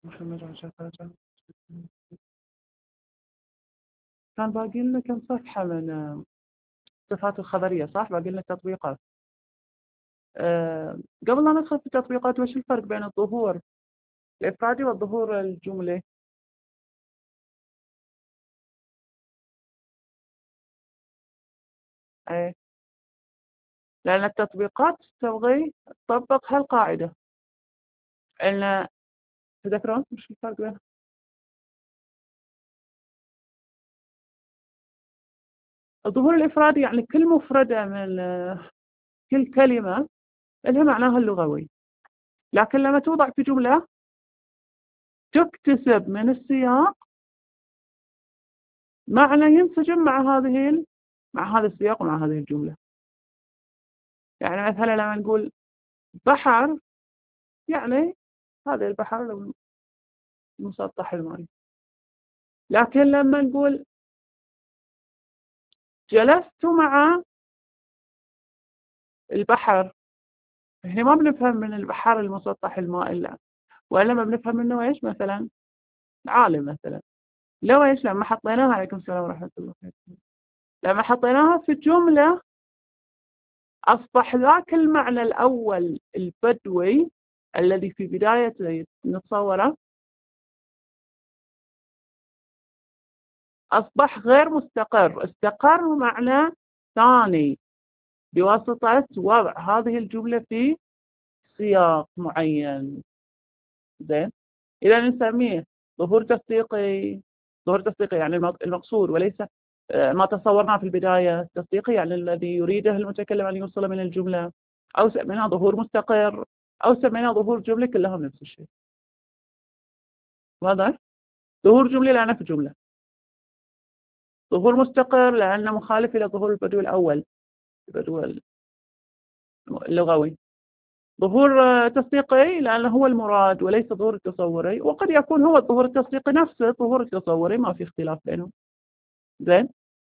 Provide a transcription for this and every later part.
محمد عشان كان باقي لنا كم صفحة من الصفات الخبرية، صح؟ باقي لنا التطبيقات. قبل لا ندخل في التطبيقات، وش الفرق بين الظهور الإفرادي والظهور الجملي؟ أي، لأن التطبيقات تبغي تطبق هالقاعدة، إن تذكرون وش الفرق بين الظهور الإفرادي؟ يعني كل مفردة من كل كلمة لها معناها اللغوي، لكن لما توضع في جملة تكتسب من السياق معنى ينسجم مع هذا السياق ومع هذه الجملة. يعني مثلا لما نقول بحر، يعني هذا البحر المسطح المائي، لكن لما نقول جلست مع البحر، هنا ما بنفهم من البحر المسطح المائي، لا، وإنما بنفهم منه إيش؟ مثلا عالم، مثلا لو إيش لما حطيناها، عليكم السلام ورحمة الله، لما حطيناها في جملة أصبح ذاك المعنى الأول البدوي الذي في بداية نتصوره أصبح غير مستقر، استقر معنى ثاني بواسطة وضع هذه الجملة في سياق معين. زين، إذا نسميه ظهور تصديقي. ظهور تصديقي يعني المقصود، وليس ما تصورناه في البداية. تصديقي يعني الذي يريده المتكلم أن يوصل من الجملة، أو سميناه ظهور مستقر، أو سميناه ظهور جملة، كلهم نفس الشيء. واضح؟ ظهور جملة لأنه في جملة، ظهور مستقر لأنه مخالف إلى ظهور البدو الأول، البدو اللغوي. ظهور تصديقي لأنه هو المراد وليس ظهور التصوري، وقد يكون هو الظهور التصديقي نفسه الظهور التصوري، ما في اختلاف بينهم. زين،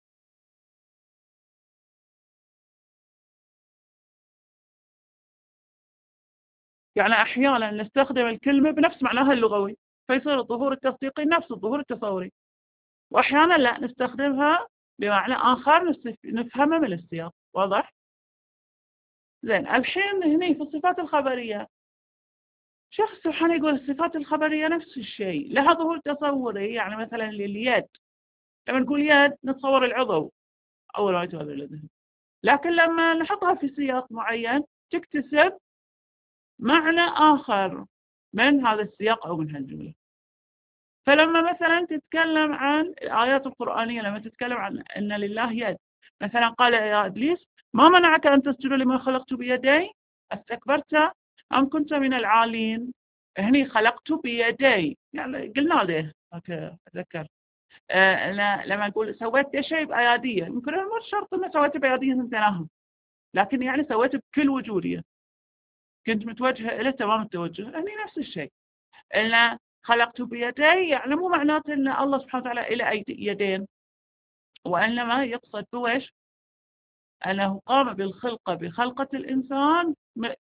يعني أحيانا نستخدم الكلمة بنفس معناها اللغوي فيصير الظهور التصديقي نفس الظهور التصوري، وأحيانا لا، نستخدمها بمعنى آخر نفهمه من السياق. واضح؟ زين، الحين هنا في الصفات الخبرية شخص سبحانه يقول الصفات الخبرية نفس الشيء، لها ظهور تصوري. يعني مثلا لليد، لما نقول يد نتصور العضو أول ما يتبادر للذهن، لكن لما نحطها في سياق معين تكتسب معنى آخر من هذا السياق أو من هالجملة. فلما مثلا تتكلم عن الآيات القرآنية، لما تتكلم عن أن لله يد، مثلا قال يا إبليس ما منعك أن تسجد لما خلقت بيدي استكبرت أم كنت من العالين. هني خلقت بيدي، يعني قلنا له أتذكر لما نقول سويت شيء بأيادية، يمكن مو شرط أنه سويت بأيادية ثنتينهم، لكن يعني سويت بكل وجودية، كنت متوجهة إلى تمام التوجه. هني نفس الشيء، إن خلقت بيدي يعني مو معناته أن الله سبحانه وتعالى إلى يدين، وإنما يقصد بوش أنه قام بالخلقة بخلقة الإنسان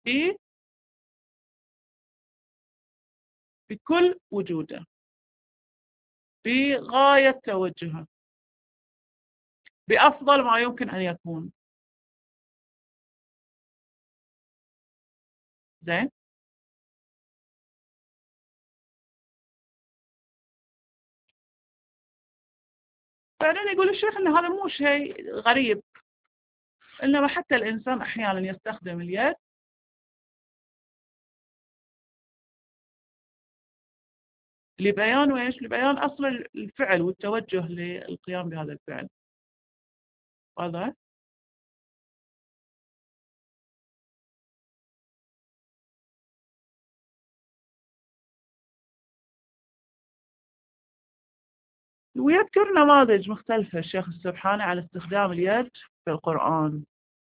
بكل وجوده، بغاية توجهه، بأفضل ما يمكن أن يكون. زين، بعدين يقول الشيخ أن هذا مو شيء غريب، إنما حتى الإنسان أحيانا يستخدم اليد لبيان وإيش؟ لبيان أصل الفعل والتوجه للقيام بهذا الفعل. واضح؟ ويذكر نماذج مختلفة الشيخ السبحاني على استخدام اليد في القرآن.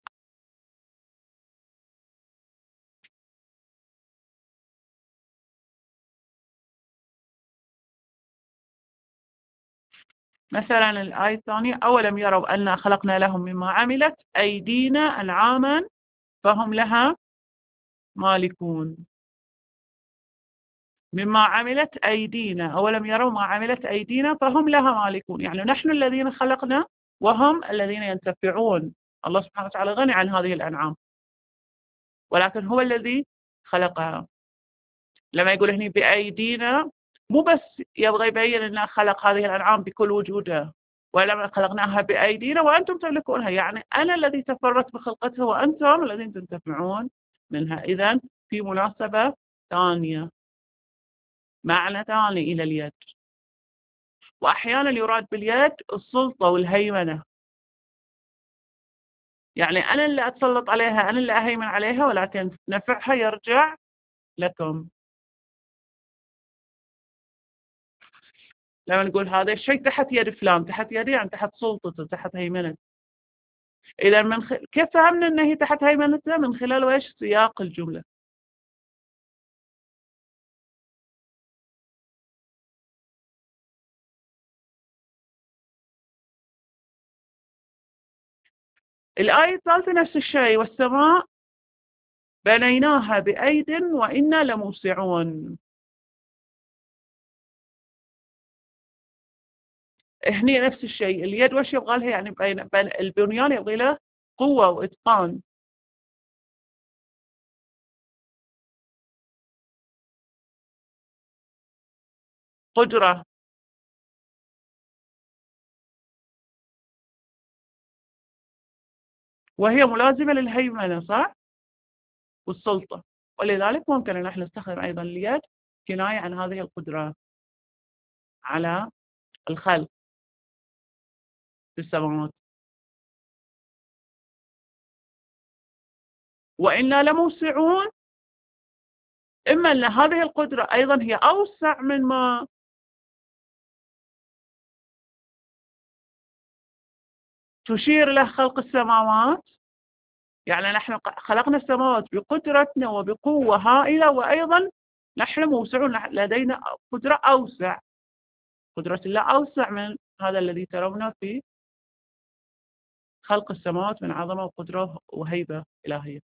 مثلا الآية الثانية أولم يروا أنا خلقنا لهم مما عملت أيدينا أنعاما فهم لها مالكون. مما عملت أيدينا، أولم يروا ما عملت أيدينا فهم لها مالكون. يعني نحن الذين خلقنا وهم الذين ينتفعون. الله سبحانه وتعالى غني عن هذه الأنعام، ولكن هو الذي خلقها. لما يقول هنا بأيدينا مو بس يبغى يبين أنه خلق هذه الأنعام بكل وجودها، ولما خلقناها بأيدينا وأنتم تملكونها، يعني أنا الذي تفردت بخلقتها وأنتم الذين تنتفعون منها. إذن في مناسبة ثانية، معنى ثاني إلى اليد. وأحيانا يراد باليد السلطة والهيمنة، يعني أنا اللي أتسلط عليها، أنا اللي أهيمن عليها، ولكن نفعها يرجع لكم. لما نقول هذا الشيء تحت يد فلان، تحت يدي يعني تحت سلطته، تحت هيمنته. إذا كيف فهمنا أنه هي تحت هيمنته؟ من خلال إيش؟ سياق الجملة. الآية الثالثة نفس الشيء، والسماء بنيناها بأيد وإنا لموسعون. هني نفس الشيء، اليد وش يبغى لها؟ يعني البنيان يبغى له قوة وإتقان. قدرة. وهي ملازمة للهيمنة، صح؟ والسلطة. ولذلك ممكن أن احنا نستخدم أيضا اليد كناية عن هذه القدرة على الخلق في السماوات. وإنا لموسعون، إما أن هذه القدرة أيضا هي أوسع من ما تشير له خلق السماوات. يعني نحن خلقنا السماوات بقدرتنا وبقوة هائلة، وأيضا نحن موسعون، لدينا قدرة أوسع. قدرة الله أوسع من هذا الذي ترونه في خلق السماوات من عظمة وقدرة وهيبة إلهية.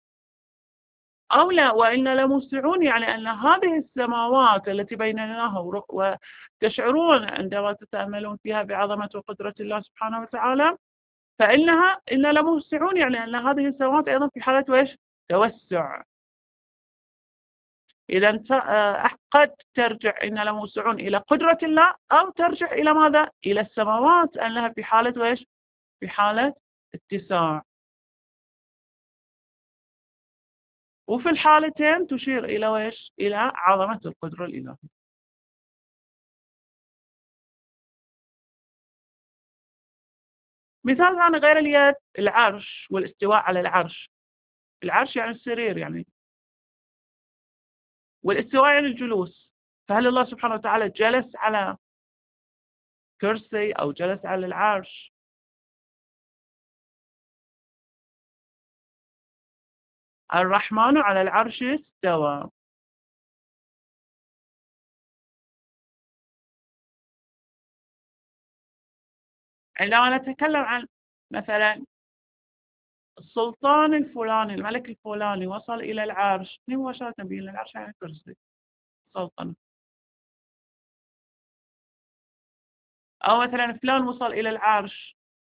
أو لا، وإنا لموسعون، يعني أن هذه السماوات التي بينناها وتشعرون عندما تتأملون فيها بعظمة وقدرة الله سبحانه وتعالى، إنا لموسعون، يعني أن هذه السماوات أيضا في حالة وإيش؟ توسع. إذا قد ترجع إنا لموسعون إلى قدرة الله، أو ترجع إلى ماذا؟ إلى السماوات أنها في حالة وإيش؟ في حالة اتساع. وفي الحالتين تشير إلى وإيش؟ إلى عظمة القدرة الإلهية. مثال ثاني غير اليد، العرش والاستواء على العرش. العرش يعني السرير يعني، والاستواء يعني الجلوس. فهل الله سبحانه وتعالى جلس على كرسي أو جلس على العرش؟ الرحمن على العرش استوى. عندما نتكلم عن مثلا السلطان الفلاني، الملك الفلاني وصل إلى العرش، مباشرة به العرش يعني كرسي السلطنة. أو مثلا فلان وصل إلى العرش،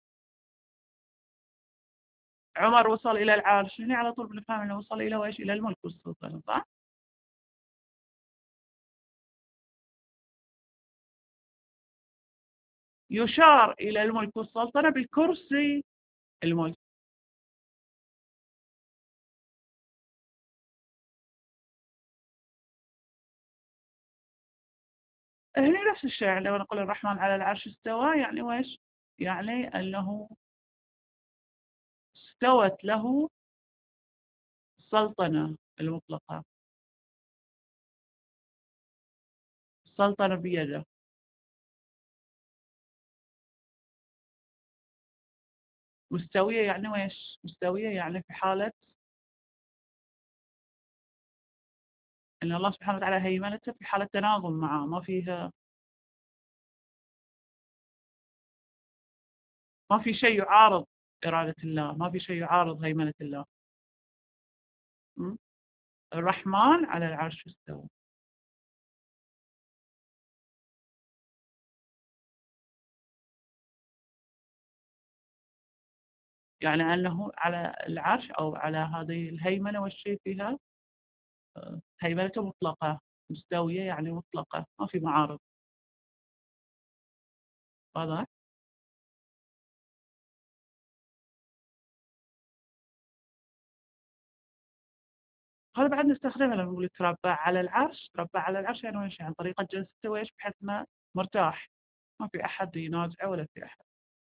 عمر وصل إلى العرش، هنا على طول بنفهم أنه وصل إلى وإيش؟ إلى الملك والسلطنة، صح؟ يشار إلى الملك والسلطنة بالكرسي الملك. هنا نفس الشيء، عندما نقول الرحمن على العرش استوى، يعني وإيش؟ يعني أنه استوت له السلطنة المطلقة، السلطنة بيده. مستوية يعني وإيش؟ مستوية يعني في حالة أن الله سبحانه وتعالى هيمنته في حالة تناغم معه، ما فيها، ما في شيء يعارض إرادة الله، ما في شيء يعارض هيمنة الله. م? الرحمن على العرش استوى. يعني أنه على العرش أو على هذه الهيمنة والشيء فيها هيمنة مطلقة مستوية، يعني مطلقة ما في معارض. واضح؟ هذا بعد نستخدمه لما نقول تربع على العرش. تربع على العرش يعني ويش؟ عن طريقة جلسته ويش؟ بحيث ما مرتاح، ما في أحد ينازعه ولا في أحد.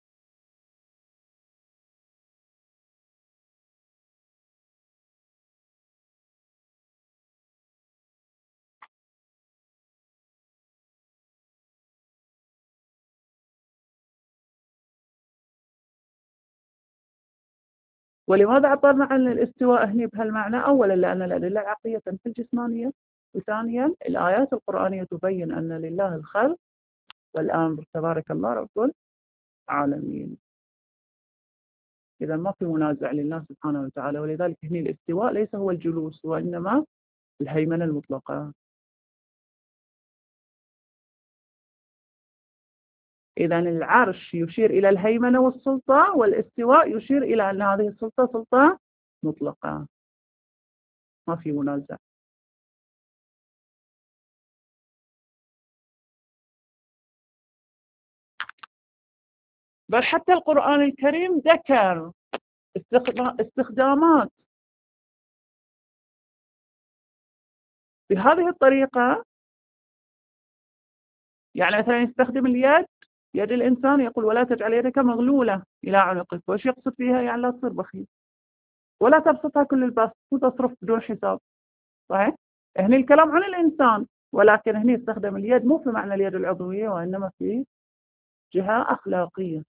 ولماذا عبرنا عن الاستواء هنا بهالمعنى؟ أولا لأن الأدلة العقلية تنفي الجسمانية، وثانيا الآيات القرآنية تبين أن لله الخلق والأمر تبارك الله رب العالمين. إذا ما في منازع لله سبحانه وتعالى، ولذلك هنا الاستواء ليس هو الجلوس وإنما الهيمنة المطلقة. إذا العرش يشير إلى الهيمنة والسلطة، والاستواء يشير إلى أن هذه السلطة سلطة مطلقة، ما في منازع. بل حتى القرآن الكريم ذكر استخدامات بهذه الطريقة. يعني مثلا يستخدم اليد، يد الإنسان، يقول ولا تجعل يدك مغلولة إلى عنقك. وش يقصد فيها؟ يعني لا تصير بخيل، ولا تبسطها كل البسط وتصرف بدون حساب. صحيح؟ هنا الكلام عن الإنسان، ولكن هنا يستخدم اليد مو في معنى اليد العضوية، وإنما في جهة أخلاقية.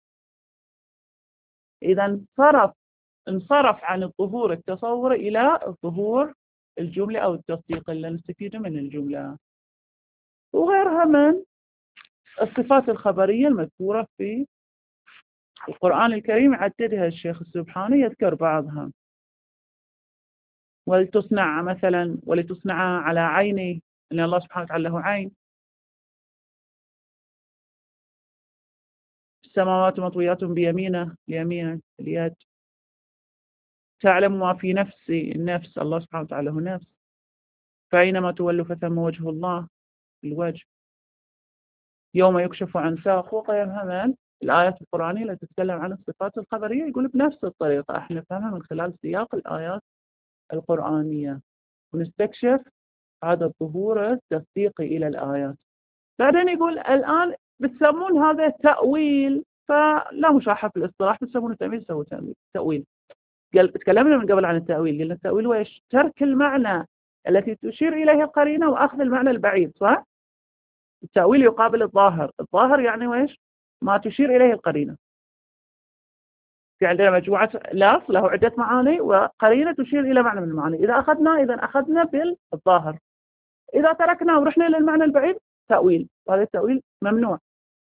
إذا انصرف عن الظهور التصوري إلى الظهور الجملة أو التصديق اللي نستفيد من الجملة، وغيرها من الصفات الخبرية المذكورة في القرآن الكريم. عددها الشيخ السبحاني، يذكر بعضها. ولتصنع مثلا، ولتصنع على عيني، أن الله سبحانه وتعالى له عين. السماوات مطويات بيمينه، اليمين اليد. تعلم ما في نفسي، النفس، الله سبحانه وتعالى له نفس. فأينما تولوا فثم وجه الله، الوجه. يوم يكشف عن ساق، وغيرها من الآيات القرآنية التي تتكلم عن الصفات الخبرية. يقول بنفس الطريقة احنا نفهمها من خلال سياق الآيات القرآنية، ونستكشف هذا الظهور التصديقي إلى الآيات. بعدين يقول الآن بتسمون هذا تأويل، فلا مشاحة في الاصطلاح، بتسمونه تأويل، سووا تأويل. تكلمنا من قبل عن التأويل، قلنا التأويل هو ايش؟ ترك المعنى التي تشير إليه القرينة وأخذ المعنى البعيد. صح؟ التأويل يقابل الظاهر. الظاهر يعني ويش؟ ما تشير إليه القرينة. في عندنا مجموعة لفظ له عدة معاني، وقرينة تشير إلى معنى من المعاني. إذا أخذنا بالظاهر، إذا تركنا ورحنا إلى المعنى البعيد تأويل، وهذا التأويل ممنوع.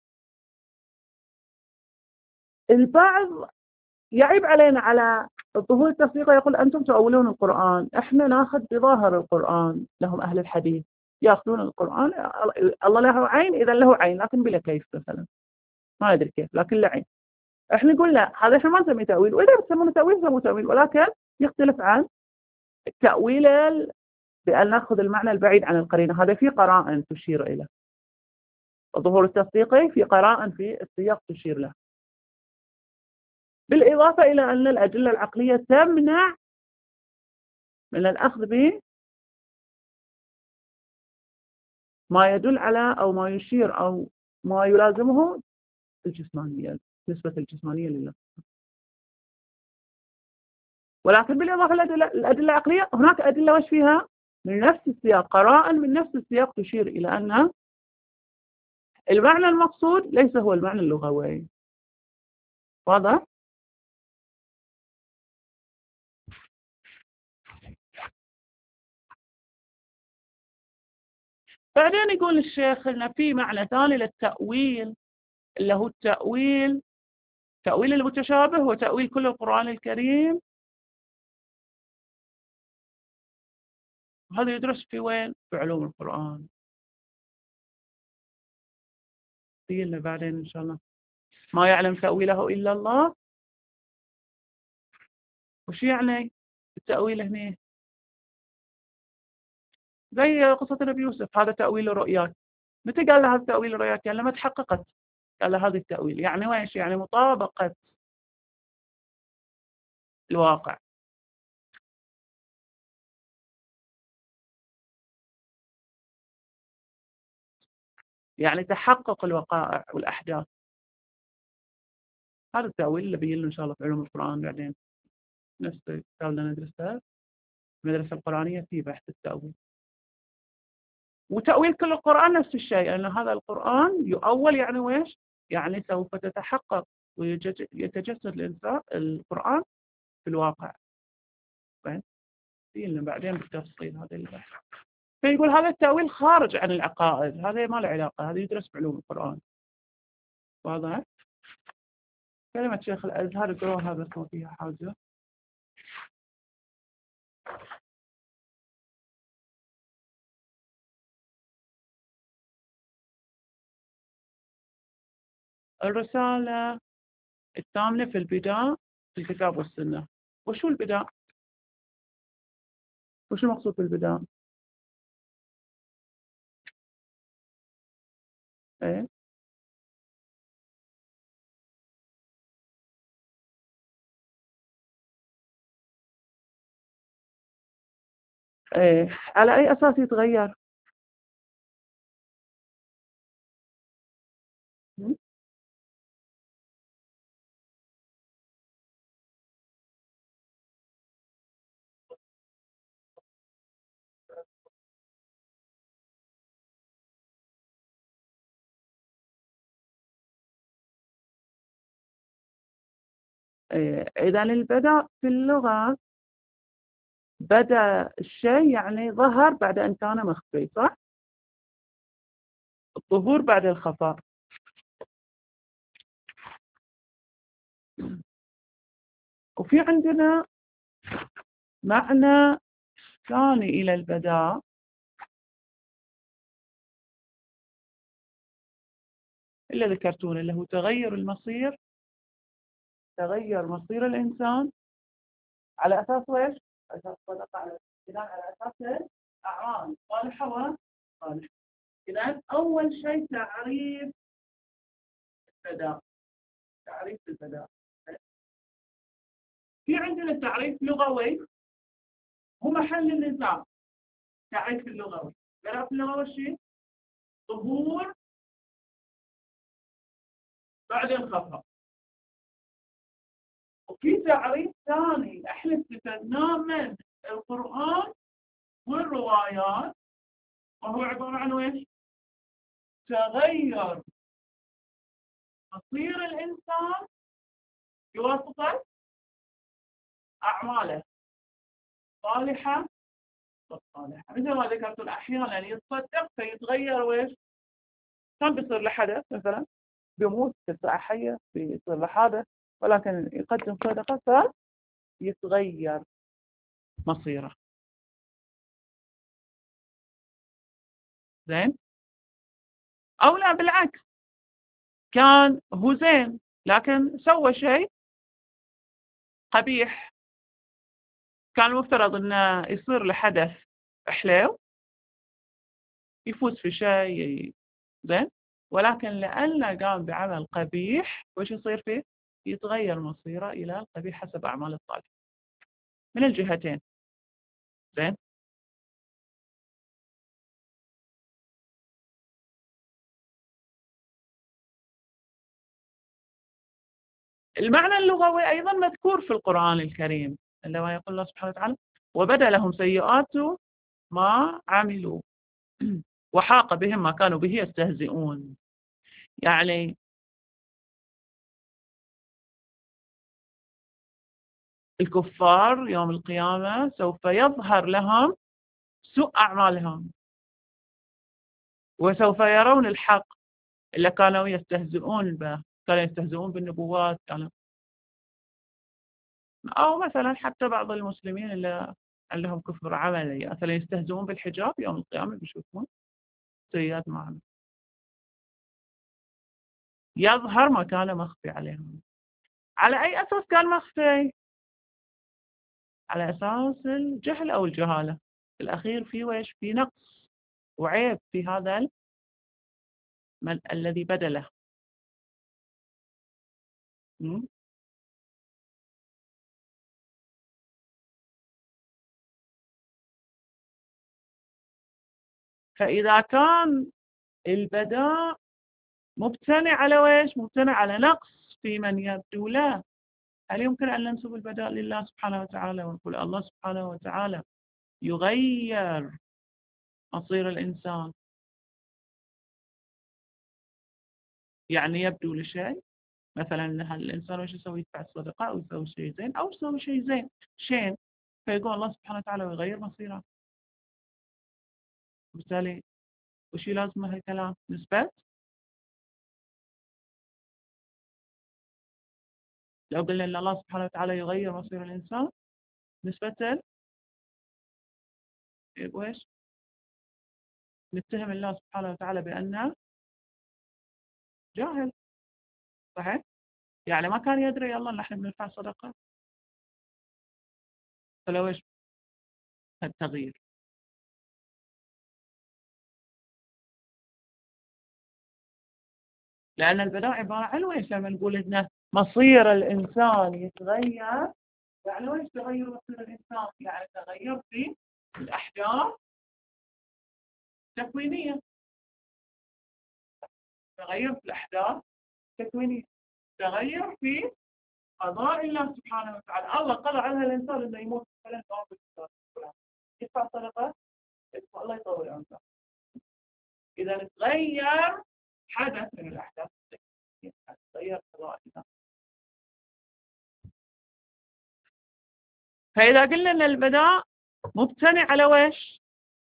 البعض يعيب علينا على الظهور التصديقي، يقول أنتم تؤولون القرآن، إحنا ناخذ بظاهر القرآن. لهم أهل الحديث يأخذون القرآن، الله له عين، إذا له عين لكن بلا كيف مثلا، ما أدري كيف، لكن له عين. إحنا نقول لا، هذا إحنا ما نسميه تأويل، وإذا بتسمونه تأويل سموه تأويل، ولكن يختلف عن التأويل بأن نأخذ المعنى البعيد عن القرينة. هذا في قرائن تشير إليه. الظهور التصديقي في قرائن في السياق تشير له، بالإضافة إلى أن الأدلة العقلية تمنع من الأخذ بما يدل على أو ما يشير أو ما يلازمه الجسمانية، نسبة الجسمانية لله. ولكن بالإضافة إلى الأدلة العقلية، هناك أدلة وش فيها من نفس السياق، قرائن من نفس السياق تشير إلى أن المعنى المقصود ليس هو المعنى اللغوي. واضح؟ بعدين يقول الشيخ أن في معنى ثاني للتأويل، اللي هو تأويل المتشابه وتأويل كل القرآن الكريم. هذا يدرس في وين؟ في علوم القرآن. قيلنا بعدين إن شاء الله ما يعلم تأويله إلا الله. وش يعني التأويل هنا؟ زي قصة النبي يوسف، هذا تأويل الرؤيات. متى قال له هذا تأويل الرؤيات؟ يعني لما تحققت قال له هذا التأويل. يعني ويش؟ يعني مطابقة الواقع. يعني تحقق الوقائع والأحداث. هذا التأويل اللي بيجي إن شاء الله في علوم القرآن بعدين، نفس الكتاب اللي ندرسه المدرسة القرآنية في بحث التأويل. وتأويل كل القرآن نفس الشيء، لأن يعني هذا القرآن يؤول يعني ويش؟ يعني سوف تتحقق ويتجسد الإنسان القرآن في الواقع. بعدين بالتفصيل هذا البحث. فيقول هذا التأويل خارج عن العقائد، هذا ما له علاقة، هذا يدرس بعلوم القرآن. واضح؟ كلمة شيخ الأزهر يقولوها بس ما فيها حاجة. الرسالة الثامنة في البداء في الكتاب والسنة. وشو البداء؟ وشو المقصود بالبداء؟ ايه ايه، على أي أساس يتغير؟ م? إيه. إذا البدء في اللغة بدأ الشيء يعني ظهر بعد أن كان مخفي، صح؟ الظهور بعد الخفاء. وفي عندنا معنى ثاني إلى البداء، اللي ذكرتونه، اللي هو تغير المصير، تغير مصير الإنسان على أساس ويش؟ على أساس صدق، على بناء على أساس أعمال صالحة وصالحة. إذا أول شيء تعريف البداء. تعريف البداء. في عندنا تعريف لغوي هو محل النزاع. تعريف اللغوي، تعريف اللغوي شيء ظهور بعد الخفاء. وفي تعريف ثاني احنا استفدناه من القرآن والروايات، وهو عبارة عن ويش؟ تغير مصير الإنسان بواسطة أعماله صالحة والصالحة. مثل ما ذكرت أحيانا يتصدق فيتغير ويش؟ كان بيصير له حدث مثلا، بيموت في ساعة حية، بيصير له حادث، ولكن يقدم صدقة فيتغير مصيره. زين؟ أو لا بالعكس، كان هو زين لكن سوى شيء قبيح، كان المفترض انه يصير له حدث حلو، يفوز في شيء زين، ولكن لأنه قام بعمل قبيح وش يصير فيه؟ يتغير مصيره إلى القبيح حسب أعمال الصالح من الجهتين. زين؟ المعنى اللغوي أيضا مذكور في القرآن الكريم عندما يقول الله سبحانه وتعالى وبدأ لهم سيئات ما عملوا وحاق بهم ما كانوا به يستهزئون. يعني الكفار يوم القيامة سوف يظهر لهم سوء أعمالهم، وسوف يرون الحق اللي كانوا يستهزئون به، كانوا يستهزئون بالنبوات، كانوا أو مثلا حتى بعض المسلمين اللي عندهم كفر عملي مثلا يستهزئون بالحجاب، يوم القيامة بيشوفون سيئات معهم، يظهر ما كان مخفي عليهم. على أي أساس كان مخفي؟ على أساس الجهل أو الجهالة. في الأخير في ويش في نقص وعيب في هذا الذي بدله. م? فإذا كان البداء مبتني على ويش؟ مبتني على نقص في من يبدو له. هل يمكن أن ننسب البداء لله سبحانه وتعالى ونقول الله سبحانه وتعالى يغير مصير الإنسان؟ يعني يبدو لشيء، مثلا هل الإنسان وش يسوي؟ يدفع الصدقة أو يسوي شيء زين أو يسوي شيء زين شين، فيقول الله سبحانه وتعالى ويغير مصيره. بالتالي وش لازم هالكلام؟ نسبة. لو قلنا أن الله سبحانه وتعالى يغير مصير الإنسان نسبة وإيش؟ نتهم الله سبحانه وتعالى بأنه جاهل. صحيح؟ يعني ما كان يدري الله أن احنا بندفع صدقة، فلو إيش التغيير؟ لأن البداء عبارة عن وإيش؟ لما نقول إن مصير الإنسان يتغير، يعني وإيش تغير مصير الإنسان؟ يعني تغير في الأحداث التكوينية، تغير في الأحداث التكوينية، تغير في قضاء الله سبحانه وتعالى. الله قضى على الإنسان إنه يموت مثلا يدفع صدقة، الله يطول عمره. إذا تغير حدث من الأحداث التكوينية، تغير قضاء الله. فإذا قلنا أن البداء مبتني على ويش؟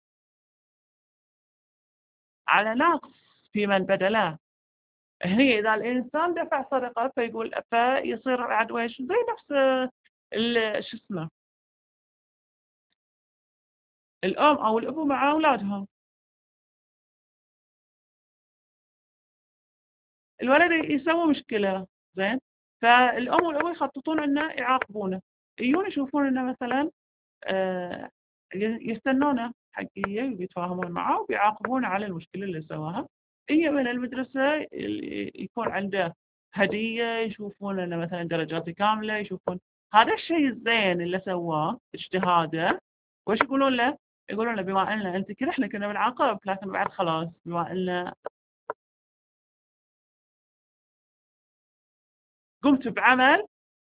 على نقص في من بدله. هي إذا الإنسان دفع صدقة فيقول فيصير بعد ويش زي نفس شو اسمه الأم أو الأبو مع أولادهم. الولد يسوي مشكلة زين، فالأم والأبو يخططون إنه يعاقبونه، يجون يشوفون إنه مثلا يستنونه حق يتفاهمون معه وبيعاقبونه على المشكلة اللي سواها. هي من المدرسة يكون عنده هدية، يشوفون إنه مثلا درجاته كاملة، يشوفون هذا الشيء الزين اللي سواه اجتهاده. وش يقولون له؟ يقولون له بما أن أنت كذا إحنا كنا بنعاقب، لكن بعد خلاص بما أن قمت بعمل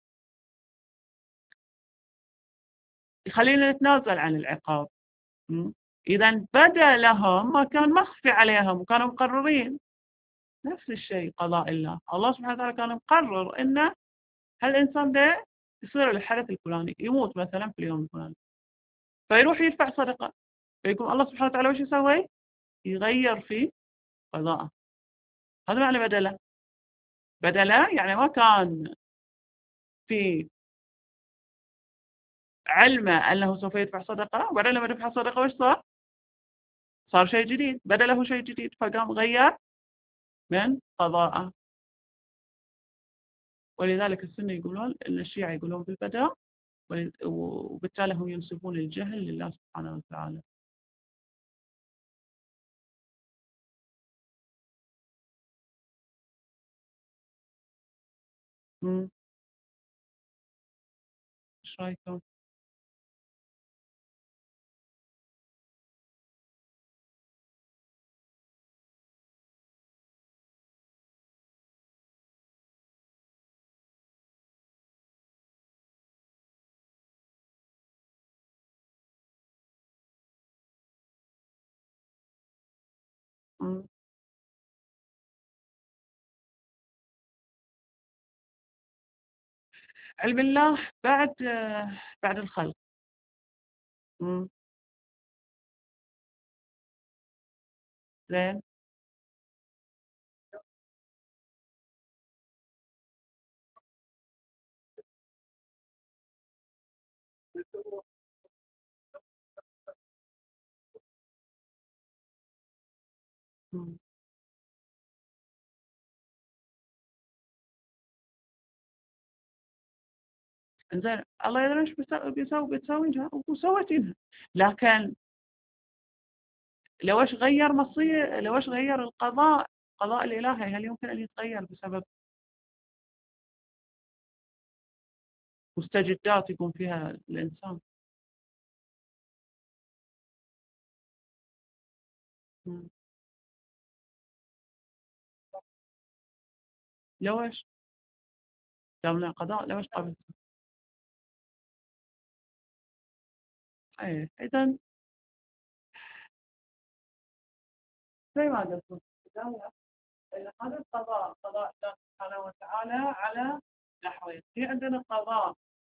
يخلينا نتنازل عن العقاب. إذا بدا لهم ما كان مخفي عليهم وكانوا مقررين. نفس الشيء قضاء الله، الله سبحانه وتعالى كان مقرر إنه هالإنسان ده يصير الحدث الفلاني، يموت مثلا في اليوم الفلاني، فيروح يدفع صدقة، فيقوم الله سبحانه وتعالى وش يسوي؟ يغير في قضاءه. هذا معنى بدله. بدله يعني ما كان في علمه أنه سوف يدفع صدقة، وبعدين لما دفع صدقة وش صار؟ صار شيء جديد، بدله شيء جديد، فقام غير من قضاءه. ولذلك السنة يقولون إن الشيعة يقولون بالبداء، وبالتالي هم ينسبون الجهل لله سبحانه وتعالى. ايش رايكم؟ مم. علم الله بعد الخلق. مم. زين. مم. إنزين الله يدري إيش بتسوينها وسويتينها. لكن لو إيش غير مصير، لو إيش غير القضاء الإلهي، هل يمكن أن يتغير بسبب مستجدات يكون فيها الإنسان؟ لو إيش دامنا قضاء، لو إيش قبل. إيه إذا زي ما قلت في البداية، إن هذا القضاء قضاء الله سبحانه وتعالى على نحوين. في عندنا قضاء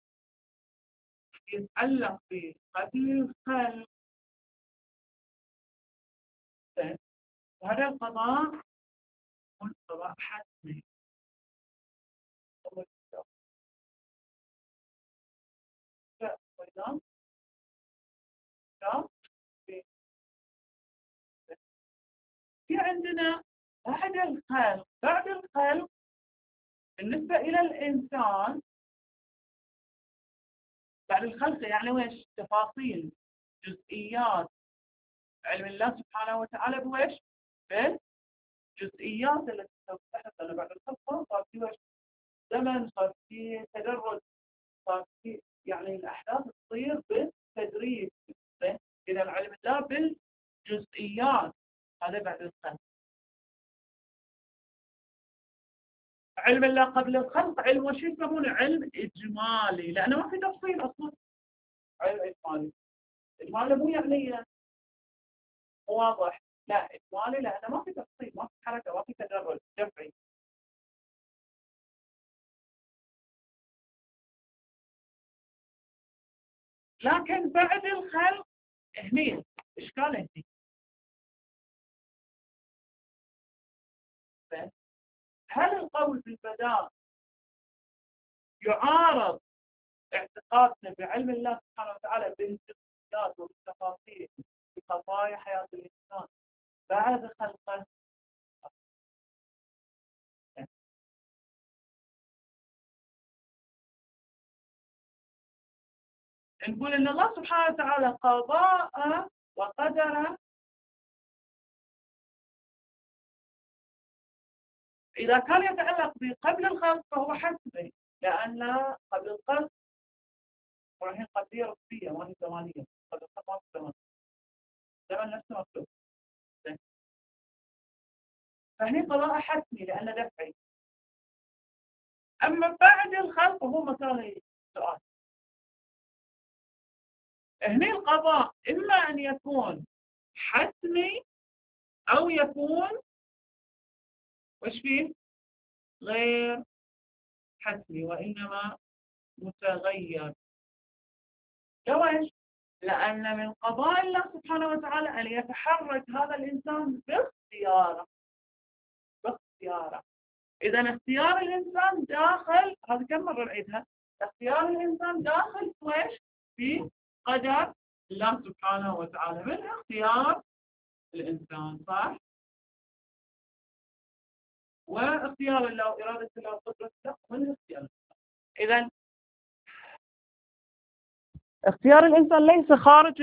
يتعلق بقتل الخلق، وهذا القضاء هو قضاء حتمي. في عندنا بعد الخلق بالنسبة إلى الإنسان، بعد الخلق يعني ويش تفاصيل جزئيات علم الله سبحانه وتعالى بويش بالجزئيات التي سوف تحصل بعد الخلق. صار في ويش زمن، صار في تدرج، صار في يعني الأحداث تصير بالتدريج. إذا علم الله بالجزئيات هذا بعد الخلق. علم الله قبل الخلق علم وش يسمونه علم إجمالي، لأنه ما في تفصيل أصلا. علم إجمالي مو يعني واضح، لا إجمالي لأنه ما في تفصيل، ما في حركة، ما في تدرج جمعي. لكن بعد الخلق هني إشكال هني. هل القول بالبداء يعارض اعتقادنا بعلم الله سبحانه وتعالى بالجزئيات والتفاصيل في قضايا حياة الإنسان بعد خلقه؟ نقول إن الله سبحانه وتعالى قضاء وقدر. إذا كان يتعلق بقبل الخلق فهو حتمي، لأن قبل الخلق وهي قضية ربية ما هي زمانية. قبل الخلق ما في زمان، زمن نفسه مكتوب. فهني قضاء حتمي لأنه دفعي. أما بعد الخلق هو مكان السؤال. هني القضاء إما أن يكون حتمي أو يكون وش فيه غير حتمي، وإنما متغير. ليش؟ لأن من قضاء الله سبحانه وتعالى أن يتحرك هذا الإنسان باختياره. إذا اختيار الإنسان داخل، هذا كم مرة نعيدها، اختيار الإنسان داخل ويش في قدر الله سبحانه وتعالى من اختيار الإنسان، صح؟ واختيار الله وإرادة الله وقدرة الله من اختيار. إذا اختيار الإنسان ليس خارج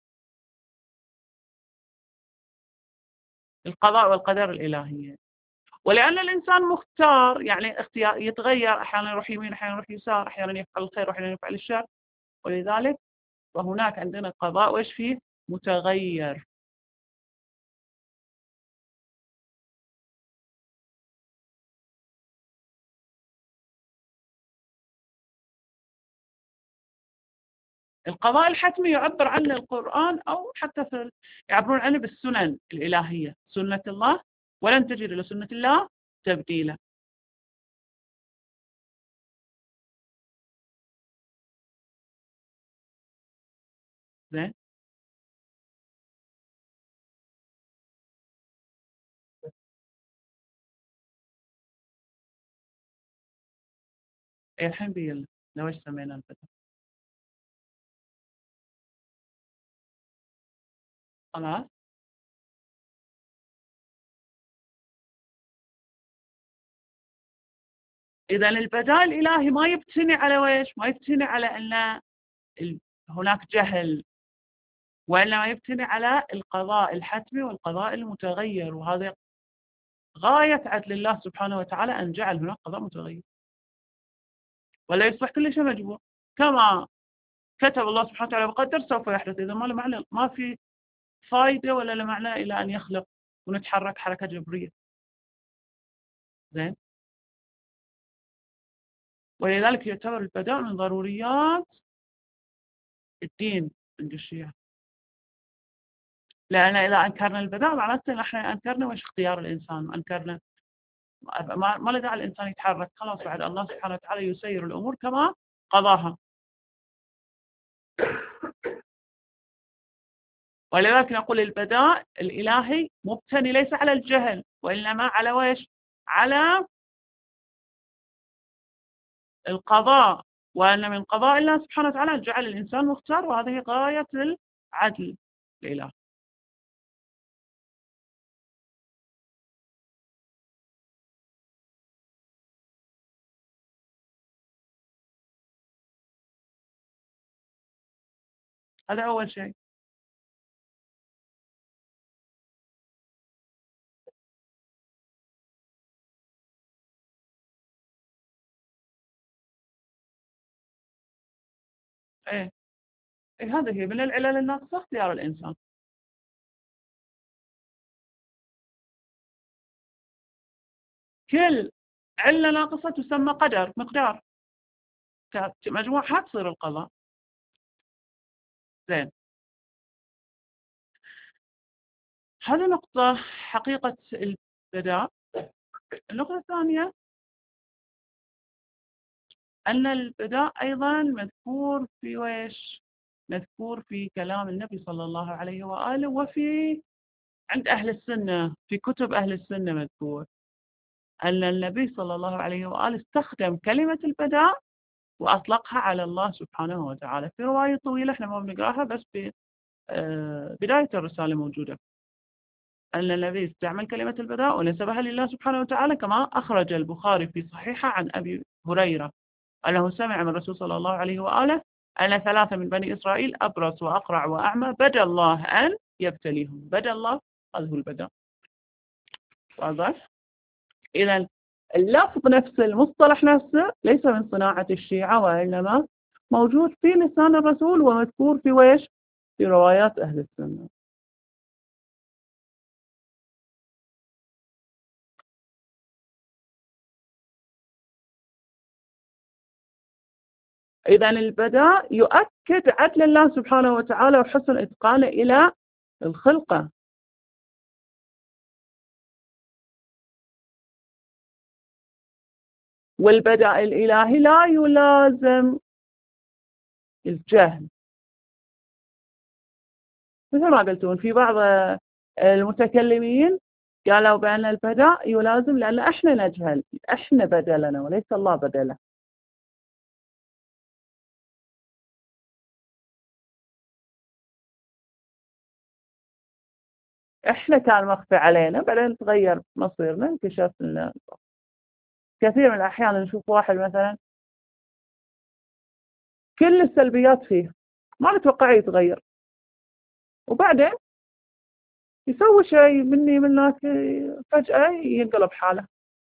القضاء والقدر الإلهية. ولأن الإنسان مختار، يعني اختيار يتغير، أحيانا يروح يمين، أحيانا يروح يسار، أحيانا يفعل الخير وأحيانا يفعل الشر، ولذلك وهناك عندنا قضاء وإيش فيه متغير. القضاء الحتمي يعبر عنه القرآن أو حتى يعبرون عنه بالسنن الإلهية، سنة الله ولن تجد لسنة الله تبديلا. زين. الحين بيلا لو ايش سمينا الفتى. خلاص. إذا البداء الإلهي ما يبتني على ويش؟ ما يبتني على أن هناك جهل، وإنما يبتني على القضاء الحتمي والقضاء المتغير، وهذا غاية عدل الله سبحانه وتعالى أن جعل هناك قضاء متغير، ولا يصبح كل شيء مجبور. كما كتب الله سبحانه وتعالى وقدر سوف يحدث. إذا ما له معنى، ما في فائدة ولا له معنى إلى أن يخلق ونتحرك حركة جبرية. زين. ولذلك يعتبر البداء من ضروريات الدين عند الشيعة، لأن إذا أنكرنا البداء معناته نحن أنكرنا وش اختيار الإنسان، أنكرنا ما له داعي الإنسان يتحرك، خلاص بعد الله سبحانه وتعالى يسير الأمور كما قضاها. ولذلك نقول البداء الإلهي مبتني ليس على الجهل، وإنما على ويش؟ على القضاء، وأن من قضاء الله سبحانه وتعالى جعل الإنسان مختار، وهذه غاية العدل الإلهي. هذا أول شيء. إيه. إيه، هذه هي من العلل الناقصة اختيار الإنسان. كل علة ناقصة تسمى قدر، مقدار، مجموعها تصير القضاء. زين. هذه نقطة حقيقة البداء. النقطة الثانية أن البداء أيضا مذكور في ويش؟ مذكور في كلام النبي صلى الله عليه وآله، وفي عند أهل السنة، في كتب أهل السنة مذكور أن النبي صلى الله عليه وآله استخدم كلمة البداء وأطلقها على الله سبحانه وتعالى في رواية طويلة احنا ما بنقراها، بس في بداية الرسالة موجودة أن النبي استعمل كلمة البداء ونسبها لله سبحانه وتعالى، كما أخرج البخاري في صحيحه عن أبي هريرة أنه سمع من الرسول صلى الله عليه وآله أن 3 من بني إسرائيل أبرص وأقرع وأعمى بدا الله أن يبتليهم. بدا الله، هذا هو البداء. واضح؟ إذا اللفظ نفسه، المصطلح نفسه ليس من صناعة الشيعة، وإنما موجود في لسان الرسول ومذكور في ويش؟ في روايات أهل السنة. إذا البداء يؤكد عدل الله سبحانه وتعالى وحسن إتقانه إلى الخلقة. والبداء الإلهي لا يلازم الجهل، مثل ما قلتون في بعض المتكلمين قالوا بأن البداء يلازم لأن إحنا نجهل، إحنا بدلنا وليس الله بدله. إحنا كان مخفي علينا، بعدين تغير مصيرنا، انكشف لنا. كثير من الأحيان نشوف واحد مثلا كل السلبيات فيه، ما نتوقع يتغير، وبعدين يسوي شيء مني من هناك فجأة ينقلب حاله.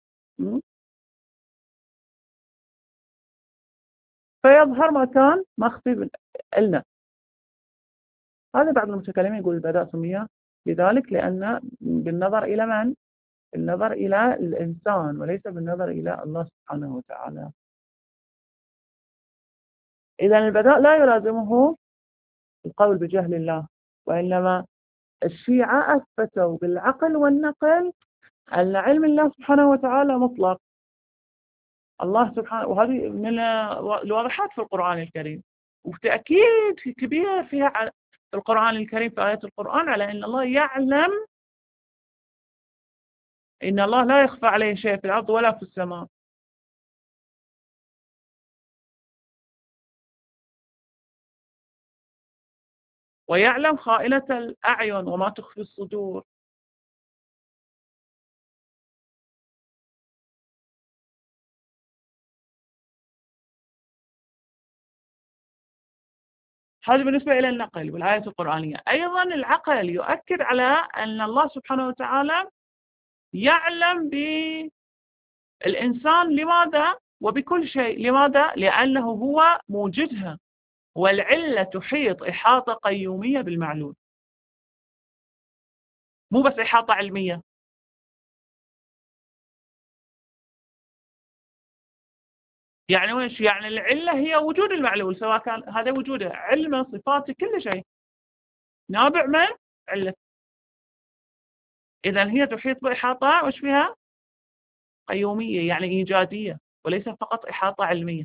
فيظهر ما كان مخفي لنا. هذا بعض المتكلمين يقول البداء سمي لذلك لأن بالنظر إلى من؟ بالنظر إلى الإنسان وليس بالنظر إلى الله سبحانه وتعالى. إذا البداء لا يلازمه القول بجهل الله، وإنما الشيعة أثبتوا بالعقل والنقل أن علم الله سبحانه وتعالى مطلق. الله سبحانه، وهذه من الواضحات في القرآن الكريم، وتأكيد كبير فيها في القرآن الكريم، في آيات القرآن، على أن الله يعلم، إن الله لا يخفى عليه شيء في الأرض ولا في السماء، ويعلم خائنة الأعين وما تخفي الصدور. هذا بالنسبة إلى النقل والآية القرآنية. أيضا العقل يؤكد على أن الله سبحانه وتعالى يعلم بالإنسان لماذا وبكل شيء. لماذا؟ لأنه هو موجدها، والعلة تحيط إحاطة قيومية بالمعلول، مو بس إحاطة علمية. يعني ويش؟ يعني العلة هي وجود المعلول، سواء كان هذا وجوده، علمه، صفاته، كل شيء نابع من علة. إذا هي تحيط بإحاطة وش فيها؟ قيومية، يعني إيجادية، وليس فقط إحاطة علمية.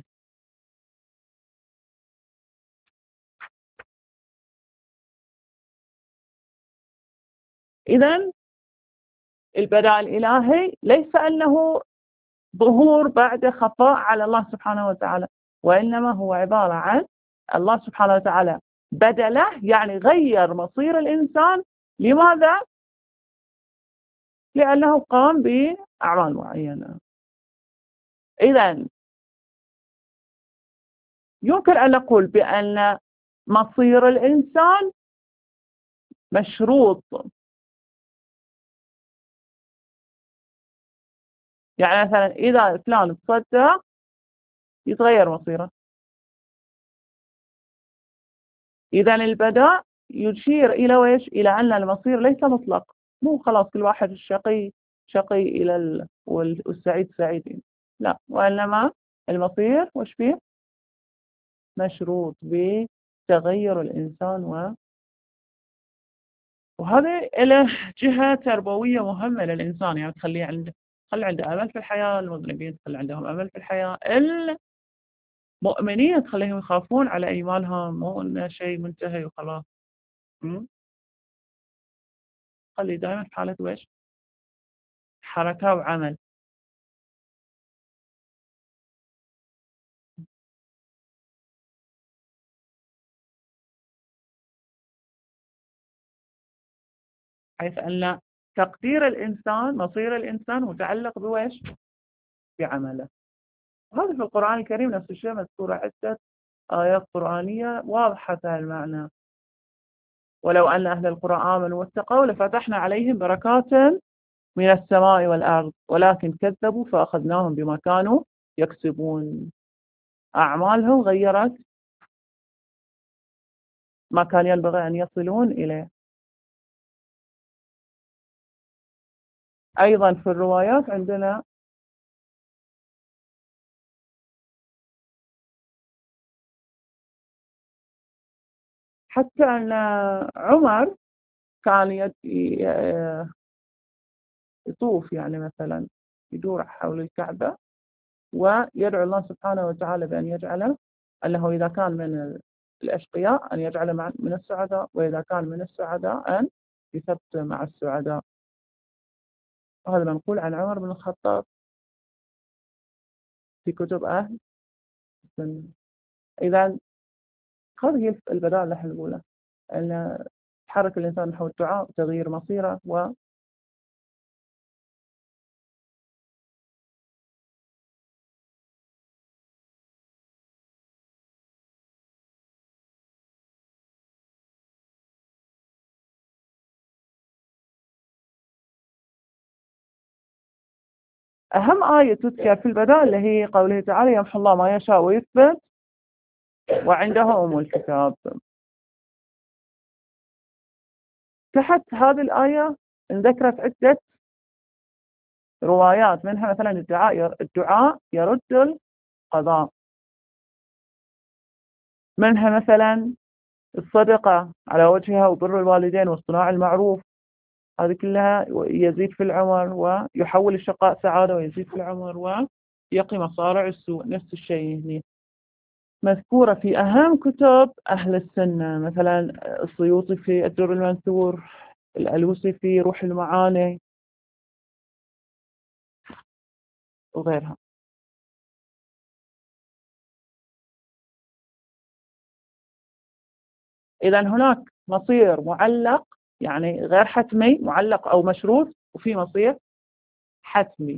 إذا البداء الإلهي ليس أنه ظهور بعد خفاء على الله سبحانه وتعالى، وإنما هو عبارة عن الله سبحانه وتعالى بدله، يعني غير مصير الإنسان. لماذا؟ لأنه قام بأعمال معينة. إذا يمكن أن نقول بأن مصير الإنسان مشروط. يعني مثلا إذا فلان تصدق يتغير مصيره. إذا البداء يشير إلى ويش؟ إلى أن المصير ليس مطلق، مو خلاص كل واحد الشقي شقي إلى والسعيد سعيد، لا، وإنما المصير وش فيه؟ مشروط بتغير الإنسان وهذا له جهة تربوية مهمة للإنسان، يعني تخليه عنده أمل في الحياة. المذنبين تخلي عندهم أمل في الحياة، المؤمنين تخليهم يخافون على إيمانهم، مو إنه شيء منتهي وخلاص. خلي دائما في حالة ويش؟ حركة وعمل. حيث أن تقدير الإنسان، مصير الإنسان متعلق بويش؟ بعمله. هذا في القرآن الكريم نفس الشيء، مذكورة عدة آيات قرآنية واضحة المعنى. ولو أن أهل القرى آمنوا واتقوا لفتحنا عليهم بركات من السماء والأرض ولكن كذبوا فأخذناهم بما كانوا يكسبون. أعمالهم غيرت ما كان ينبغي أن يصلون إليه. أيضا في الروايات عندنا حتى أن عمر كان يطوف، يعني مثلا يدور حول الكعبة ويدعو الله سبحانه وتعالى بأن يجعله، أنه إذا كان من الأشقياء أن يجعل من السعداء، وإذا كان من السعداء أن يثبت مع السعداء. وهذا منقول عن عمر بن الخطاب في كتب أهل السنة. إذا هذه هي البدائل اللي احنا نقولها، أن تحرك الإنسان نحو الدعاء وتغيير مصيره. أهم آية تذكر في البداء اللي هي قوله تعالى يمحو الله ما يشاء ويثبت وعنده أم الكتاب. تحت هذه الآية ذكرت عدة روايات، منها مثلا الدعاء يرد القضاء، منها مثلا الصدقة على وجهها وبر الوالدين واصطناع المعروف، هذه كلها يزيد في العمر ويحول الشقاء سعادة ويزيد في العمر ويقي مصارع السوء. نفس الشيء هنا مذكورة في أهم كتب أهل السنة، مثلا السيوطي في الدر المنثور، الألوسي في روح المعاني وغيرها. إذا هناك مصير معلق، يعني غير حتمي، معلق أو مشروط، وفي مصير حتمي.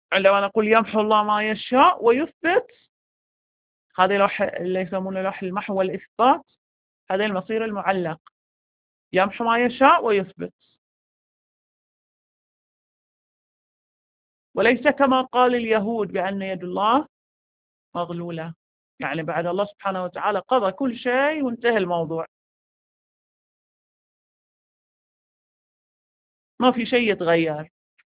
عندما نقول يمحو الله ما يشاء ويثبت، هذه لوح اللي يسمونه لوح المحو والإثبات، هذا المصير المعلق، يمحو ما يشاء ويثبت. وليس كما قال اليهود بأن يد الله مغلولة، يعني بعد الله سبحانه وتعالى قضى كل شيء وانتهى الموضوع، ما في شيء يتغير.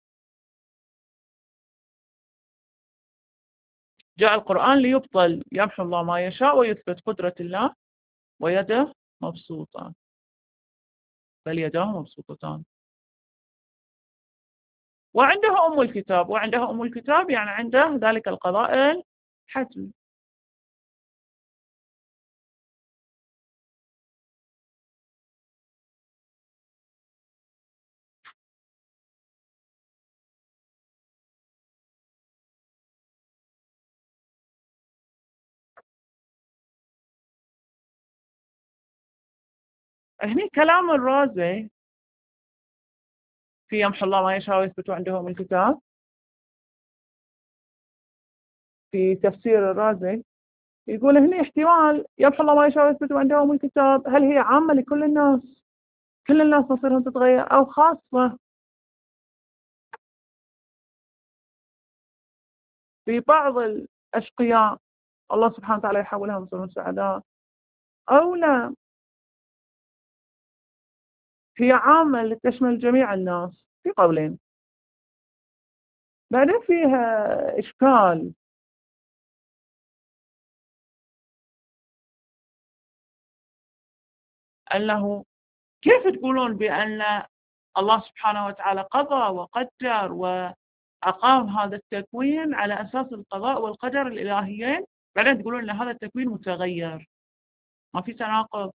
جاء القرآن ليبطل، يمحو الله ما يشاء ويثبت قدرة الله ويده مبسوطة، بل يداه مبسوطتان. وعنده أم الكتاب، وعنده أم الكتاب يعني عنده ذلك القضاء الحتمي. هني كلام الرازي في يمحو الله ما يشاء ويثبت عنده أم الكتاب، في تفسير الرازي يقول هني احتمال يمحو الله ما يشاء ويثبت عنده أم الكتاب، هل هي عامة لكل الناس، كل الناس مصيرهم تتغير، أو خاصة في بعض الأشقياء الله سبحانه وتعالى يحولهم يصيرون سعداء، أو لا هي عامة لتشمل جميع الناس؟ في قولين. بعدين فيها إشكال، أنه كيف تقولون بأن الله سبحانه وتعالى قضى وقدر وأقام هذا التكوين على أساس القضاء والقدر الإلهيين، بعدين تقولون أن هذا التكوين متغير؟ ما في تناقض.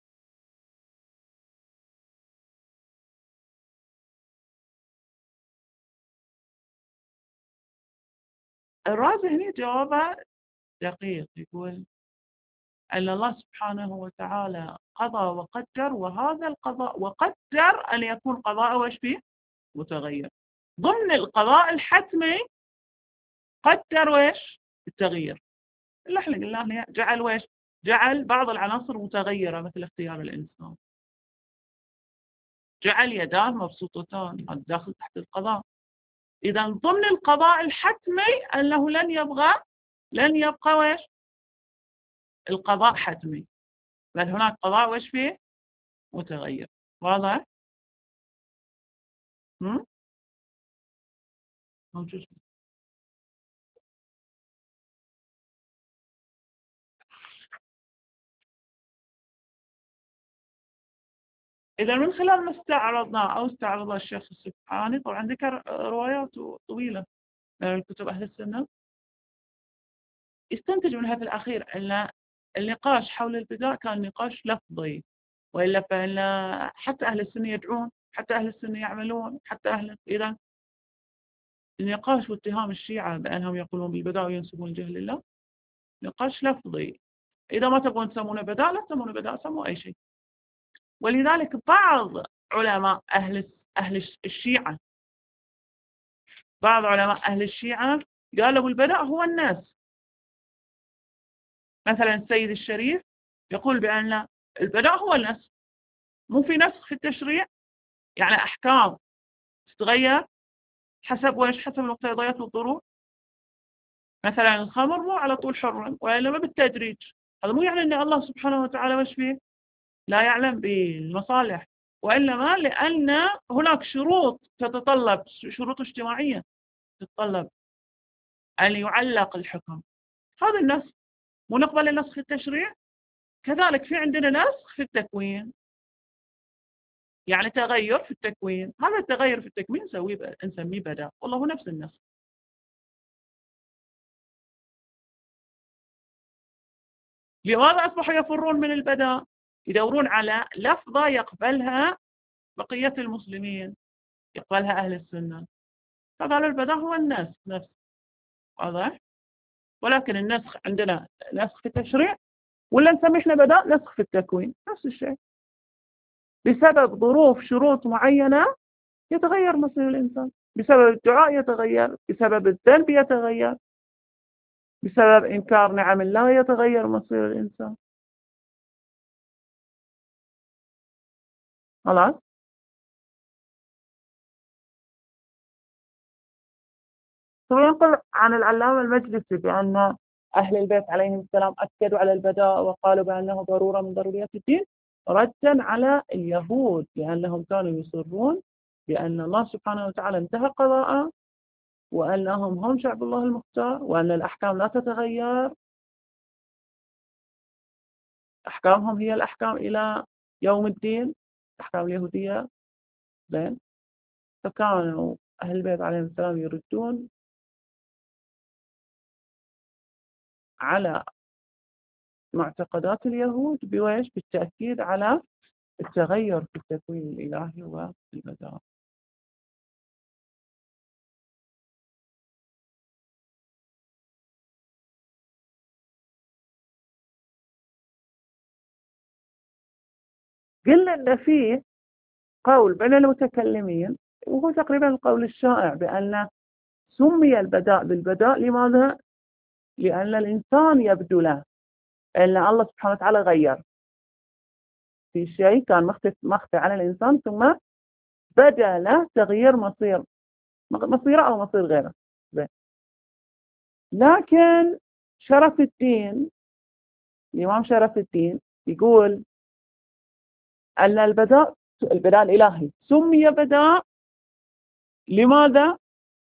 الرازي هنا جوابه دقيق، يقول أن الله سبحانه وتعالى قضى وقدر، وهذا القضاء وقدر أن يكون قضاء وش فيه متغير، ضمن القضاء الحتمي قدر وش التغيير اللي احنا قلنا جعل وش جعل بعض العناصر متغيرة مثل اختيار الإنسان، جعل يداه مبسوطتان، هذا داخل تحت القضاء. إذا ضمن القضاء الحتمي أنه لن يبقى وش القضاء حتمي، بل هناك قضاء وش فيه متغير. واضح؟ موجود. إذا من خلال ما استعرضناه أو استعرض الشيخ السبحاني، طبعا ذكر روايات طويلة من كتب أهل السنة، يستنتج منها في الأخير أن النقاش حول البدع كان نقاش لفظي، وإلا فإن حتى أهل السنة يدعون، حتى أهل السنة يعملون، حتى إذا النقاش واتهام الشيعة بأنهم يقولون بالبدع وينسبون الجهل لله نقاش لفظي. إذا ما تبغون تسمونه بدع لا تسمونه بدع، سموا أي شيء. ولذلك بعض علماء أهل الشيعة، بعض علماء أهل الشيعة قالوا البدع هو النسخ. مثلا السيد الشريف يقول بأن البدع هو النسخ، مو في نسخ في التشريع، يعني أحكام تتغير حسب حسب المقتضيات والظروف. مثلا الخمر مو على طول حرم، وإنما بالتدريج، هذا مو يعني أن الله سبحانه وتعالى وش فيه لا يعلم بالمصالح، وإنما لأن هناك شروط تتطلب، شروط اجتماعية تتطلب أن يعلق الحكم. هذا النسخ، مو نقبل النسخ في التشريع، كذلك في عندنا نسخ في التكوين، يعني تغير في التكوين، هذا التغير في التكوين نسميه بدع، والله هو نفس النسخ. لماذا أصبحوا يفرون من البدع؟ يدورون على لفظة يقبلها بقية المسلمين، يقبلها أهل السنة، فقالوا البدع هو النسخ نفسه. واضح؟ ولكن النسخ عندنا نسخ في التشريع، ولا نسميه احنا بدع نسخ في التكوين، نفس الشيء، بسبب ظروف شروط معينة يتغير مصير الإنسان. بسبب الدعاء يتغير، بسبب الذنب يتغير، بسبب إنكار نعم الله يتغير مصير الإنسان. خلاص. وينقل عن العلامة المجلسي بأن أهل البيت عليهم السلام أكدوا على البداء وقالوا بأنه ضرورة من ضروريات الدين، ردا على اليهود لأنهم كانوا يصرون بأن الله سبحانه وتعالى انتهى قضاءه، وأنهم هم شعب الله المختار، وأن الأحكام لا تتغير، أحكامهم هي الأحكام إلى يوم الدين، الأحكام اليهودية. زين. فكانوا أهل البيت عليهم السلام يردون على معتقدات اليهود بويش؟ بالتأكيد على التغير في التكوين الإلهي والبداء. قلنا أن فيه قول بين المتكلمين، وهو تقريبا القول الشائع، بأن سمي البداء بالبداء. لماذا؟ لأن الإنسان يبدو له أن الله سبحانه وتعالى غير في شيء كان مخفي عن الإنسان، ثم بدا له تغيير مصيره أو مصير غيره. لكن شرف الدين، الإمام شرف الدين يقول أن البداء الإلهي سمي بداء. لماذا؟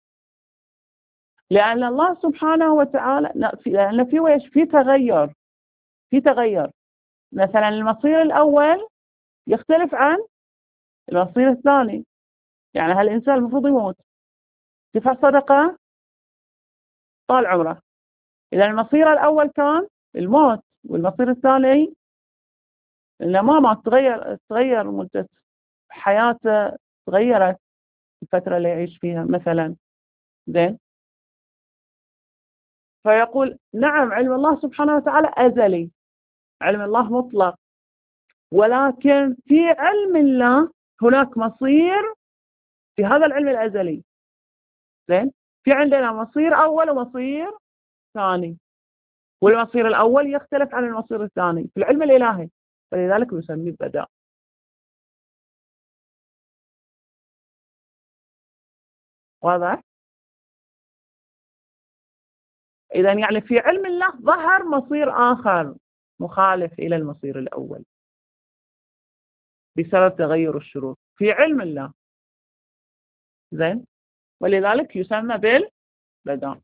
لأن الله سبحانه وتعالى لأن في ويش في تغير. مثلا المصير الأول يختلف عن المصير الثاني. يعني هالإنسان المفروض يموت، دفع صدقة، طال عمره. إذا المصير الأول كان الموت، والمصير الثاني إنه ما مات، تغير مدة حياته، تغيرت الفترة اللي يعيش فيها مثلا. زين. فيقول نعم، علم الله سبحانه وتعالى أزلي، علم الله مطلق، ولكن في علم الله هناك مصير في هذا العلم الأزلي. زين. في عندنا مصير أول ومصير ثاني، والمصير الأول يختلف عن المصير الثاني في العلم الإلهي، فلذلك نسميه بداء. واضح؟ إذا يعني في علم الله ظهر مصير آخر مخالف إلى المصير الأول بسبب تغير الشروط في علم الله. زين. ولذلك يسمى بالبداء.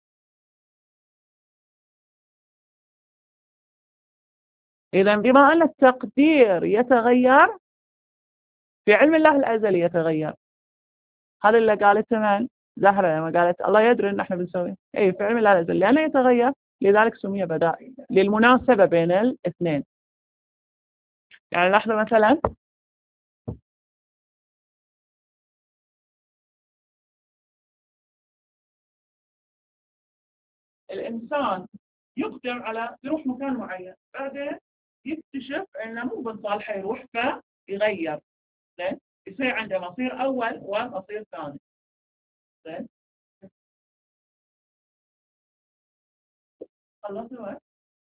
إذا بما أن التقدير يتغير في علم الله الأزلي يتغير. هذا اللي قالته من زهرة لما قالت الله يدري أن احنا بنسوي أي في علم الله الأزلي، لأنه يتغير لذلك سمي بداء، للمناسبة بين الاثنين. يعني لحظة، مثلا الإنسان يقدم على يروح مكان معين، بعدين يكتشف أنه مو بالصالح يروح فيغير. زين. يصير عنده مصير أول ومصير ثاني. زين. خلصنا.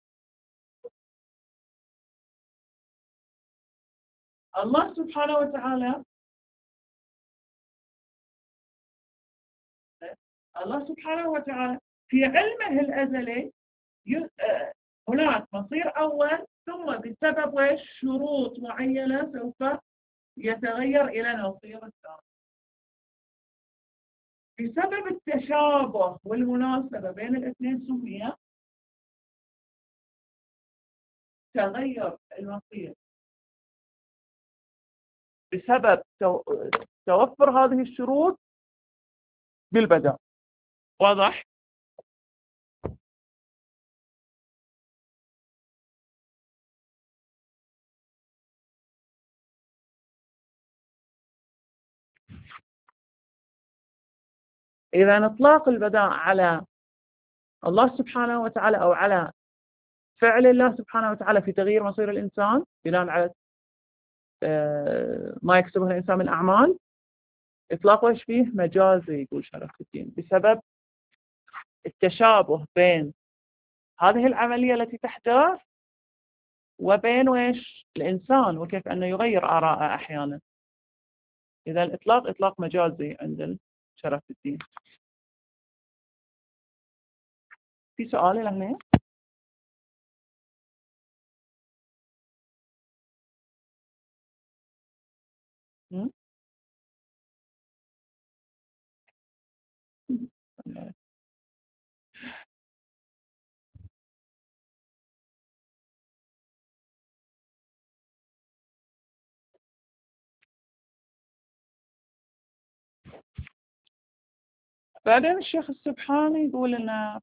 الله سبحانه وتعالى الله سبحانه وتعالى في علمه الأزلي هناك مصير أول، ثم بسبب ويش شروط معينة سوف يتغير إلى المصير الثاني. بسبب التشابه والمناسبة بين الاثنين سمي تغير المصير بسبب توفر هذه الشروط بالبدء. واضح؟ إذا إطلاق البداء على الله سبحانه وتعالى أو على فعل الله سبحانه وتعالى في تغيير مصير الإنسان بناء على ما يكسبه الإنسان من أعمال، إطلاق وش فيه مجازي يقول شرف الدين بسبب التشابه بين هذه العملية التي تحدث وبين وش الإنسان وكيف أنه يغير آراءه أحيانا. إذا الإطلاق إطلاق مجازي عند شرف الدين. في سؤال إلى هنا؟ بعدين الشيخ السبحاني يقول إنه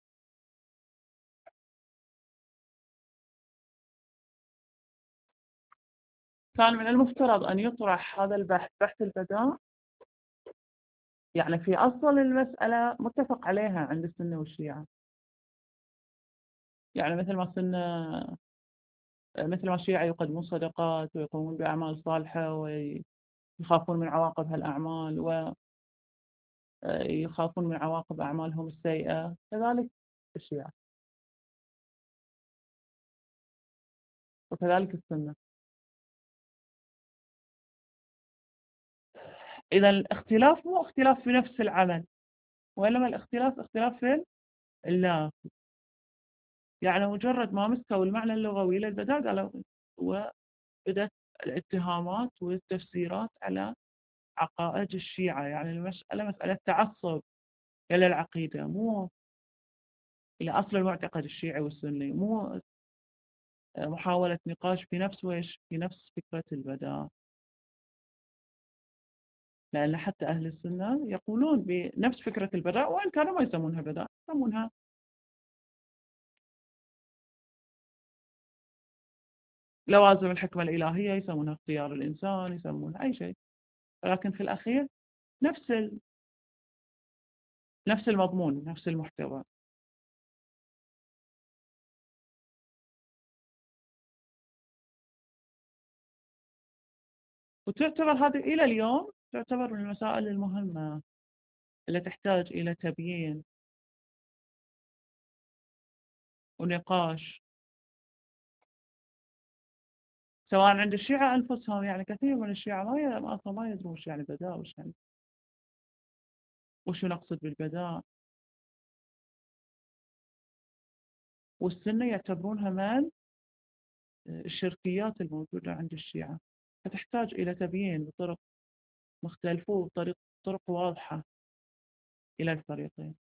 كان من المفترض أن يطرح هذا البحث بحث البداء يعني في أصل المسألة متفق عليها عند السنة والشيعة. يعني مثل ما الشيعة يقدمون صدقات ويقومون بأعمال صالحة ويخافون من عواقب هالأعمال ويخافون من عواقب أعمالهم السيئة، كذلك الشيعة وكذلك السنة. إذا الاختلاف مو اختلاف في نفس العمل، وإنما الاختلاف اختلاف في الله. يعني مجرد ما مسكوا المعنى اللغوي للبداء قالوا، وبدأت الاتهامات والتفسيرات على عقائد الشيعة. يعني المسألة مسألة تعصب إلى العقيدة، مو إلى أصل المعتقد الشيعي والسني، مو محاولة نقاش في نفس في نفس فكرة البداء. لأن حتى أهل السنة يقولون بنفس فكرة البداء، وإن كانوا ما يسمونها بداء، يسمونها لوازم الحكمة الإلهية، يسمونها اختيار الإنسان، يسمونها أي شيء، ولكن في الأخير نفس نفس المضمون، نفس المحتوى. وتعتبر هذه إلى اليوم تعتبر من المسائل المهمة اللي تحتاج إلى تبيين ونقاش، سواء عند الشيعة أنفسهم. يعني كثير من الشيعة أصلا ما يدرون وش يعني بداء، وش نقصد بالبداء. والسنة يعتبرونها من الشركيات الموجودة عند الشيعة، فتحتاج إلى تبيين بطرق مختلفة طرق واضحة إلى الفريقين.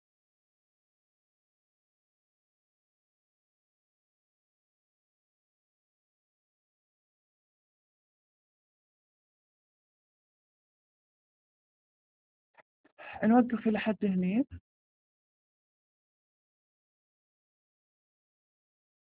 نوقف إلى حد هني.